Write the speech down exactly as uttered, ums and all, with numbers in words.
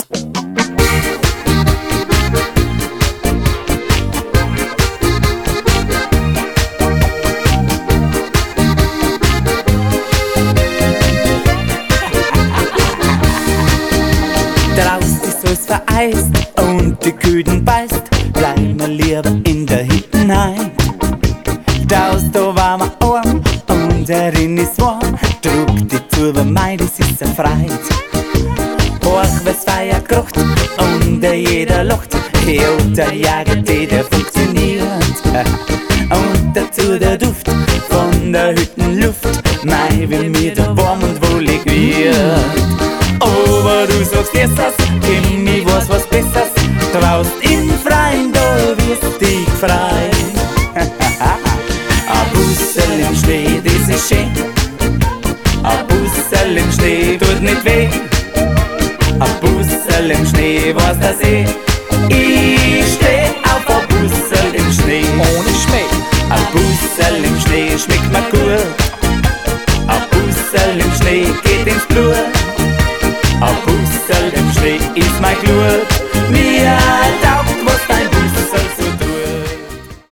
Draußen ist alles vereist und die Küden beißt, bleiben wir lieber in der Hittenheit. Daus, da war wir arm und darin ist warm, druck die Tube, mei, das ist eine Freit. Hoch, was Feier krocht und jeder lacht, ja, der Jagertee, der funktioniert. Und dazu der Duft von der Hüttenluft, mei, wie mir da warm und wohlig wird. Aber du sagst erst das, gib mir was, was Besseres, draußen im Freien, da wirst dich frei. A Bussel im Schnee, das ist schön, a Bussel im Schnee tut nicht weh, a Bussel im Schnee, was das eh, ich steh auf a Bussel im Schnee. Ohne Schmäh. A Bussel im Schnee schmeckt mir gut, a Bussel im Schnee geht ins Blut. A Bussel im Schnee ist mein Glut, wie ein Tau.